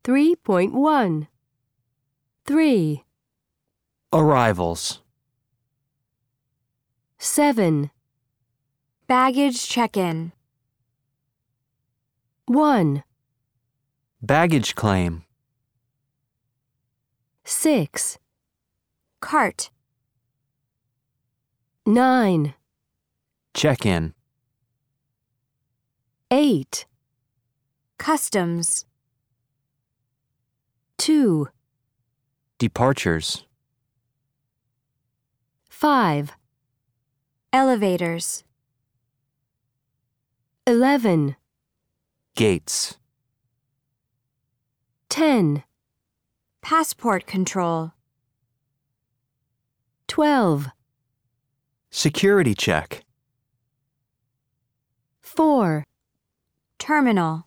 3.1 3, Arrivals. 7, Baggage check-in. 1, Baggage claim. 6, Cart. 9, Check-in. 8, Customs. 2, Departures. 5, Elevators. 11, Gates. 10, Passport control. 12, Security check. 4, Terminal.